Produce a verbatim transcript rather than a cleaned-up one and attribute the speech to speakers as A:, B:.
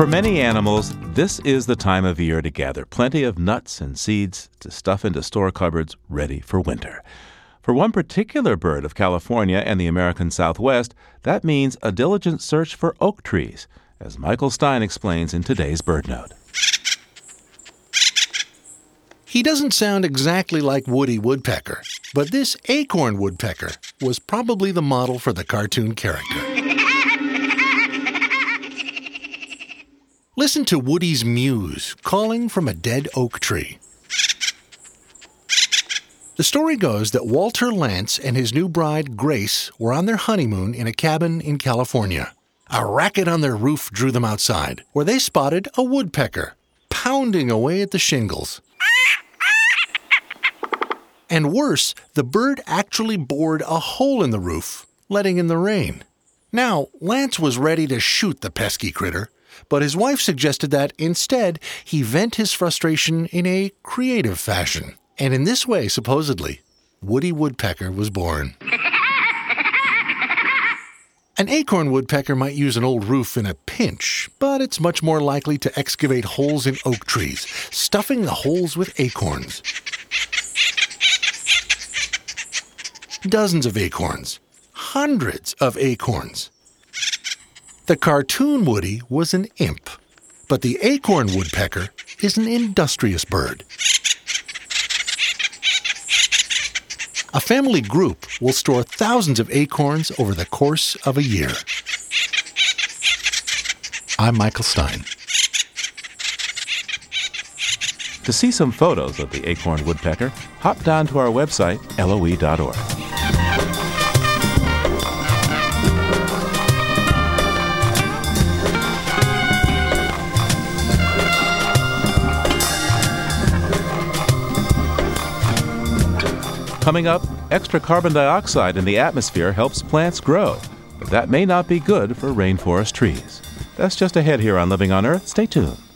A: For many animals, this is the time of year to gather plenty of nuts and seeds to stuff into store cupboards ready for winter. For one particular bird of California and the American Southwest, that means a diligent search for oak trees, as Michael Stein explains in today's Bird Note.
B: He doesn't sound exactly like Woody Woodpecker, but this acorn woodpecker was probably the model for the cartoon character. Listen to Woody's mews calling from a dead oak tree. The story goes that Walter Lantz and his new bride, Grace, were on their honeymoon in a cabin in California. A racket on their roof drew them outside, where they spotted a woodpecker pounding away at the shingles. And worse, the bird actually bored a hole in the roof, letting in the rain. Now, Lantz was ready to shoot the pesky critter, but his wife suggested that, instead, he vent his frustration in a creative fashion. And in this way, supposedly, Woody Woodpecker was born. An acorn woodpecker might use an old roof in a pinch, but it's much more likely to excavate holes in oak trees, stuffing the holes with acorns. Dozens of acorns. Hundreds of acorns. The cartoon Woody was an imp, but the acorn woodpecker is an industrious bird. A family group will store thousands of acorns over the course of a year. I'm Michael Stein.
A: To see some photos of the acorn woodpecker, hop down to our website, L O E dot org. Coming up, extra carbon dioxide in the atmosphere helps plants grow, but that may not be good for rainforest trees. That's just ahead here on Living on Earth. Stay tuned.